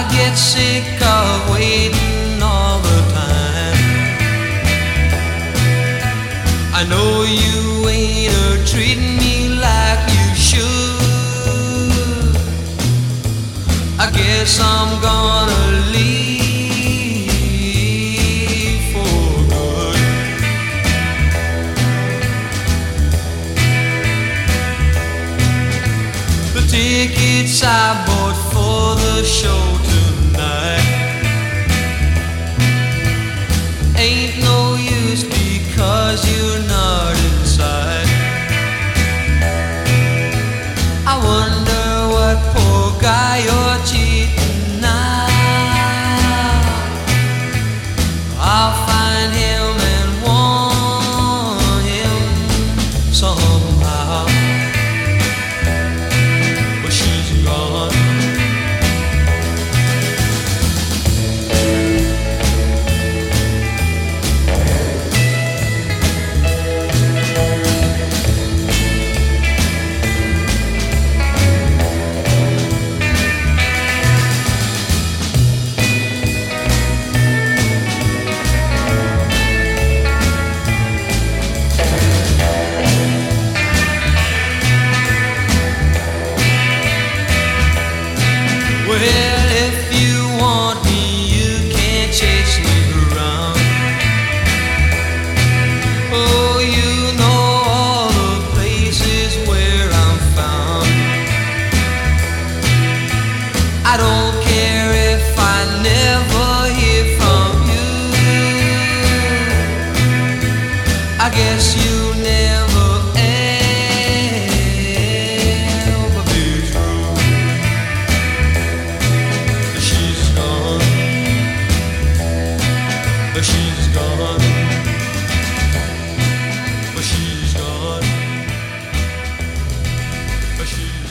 get sick of waiting all the time. I know you ain't treating me like you should. I guess I'm gonna leave for good. The tickets I bought for the show tonight ain't no use because you're not inside. I wonder what poor guy you're cheating now. I'll find him and warn him somehow. But she's gone. Well, if you want me, you can't chase me around. Oh, you know all the places where I'm found. I don't care if I never hear from you. I guess you never ever be true. She's gone. But she's gone. But she's gone. But she's